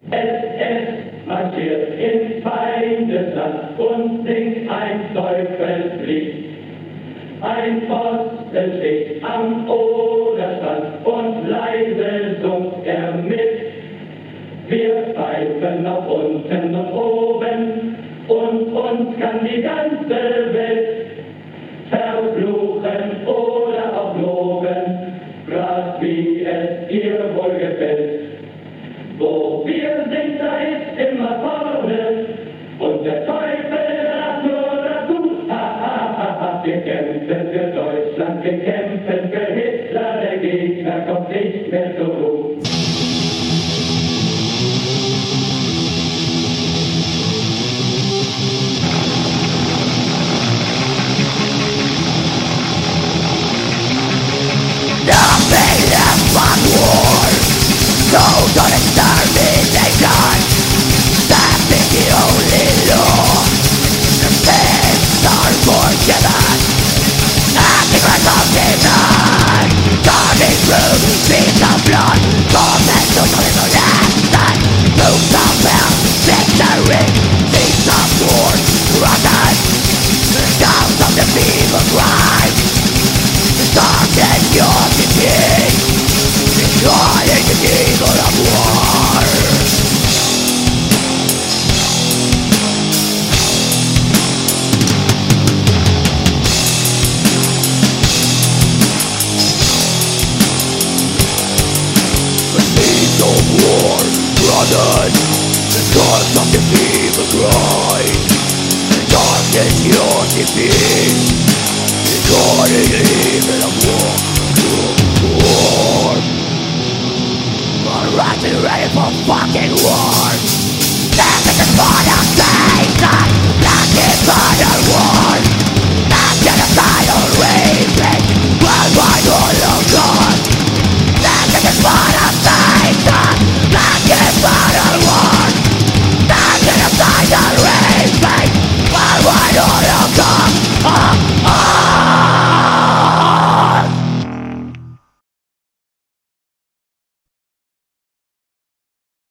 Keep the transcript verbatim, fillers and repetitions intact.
S S marschiert ins Feindesland und singt ein Teufelslied. Ein Pfosten steht am Oderstand und leise summt er mit. Wir pfeifen nach unten und oben und uns kann die ganze Welt verfluchen oder auch loben, grad wie es ihr wohl gefällt. Wo wir sind, da ist immer vorne und der Teufel lacht nur dazu. Ha, ha, ha, ha, wir kämpfen für Deutschland, wir kämpfen für Hitler, der Gegner kommt nicht mehr zur Ruhe. Nothing left but war. Total extermination. That is the only law. Sins are forgiven. Antichrist of demon. Turning through streets of blood. Torment to liberation. Moves of hell. Victory. Seeds of war. Rotten. Sounds of the feeble cry. Darken your defeat, destroying the evil of war. The seeds of war, brothers, the gods of the evil cry. Darken your defeat. Destroying the evil of war, war. I'm rising ready for fucking war. This is the spawn of Satan. Black is blood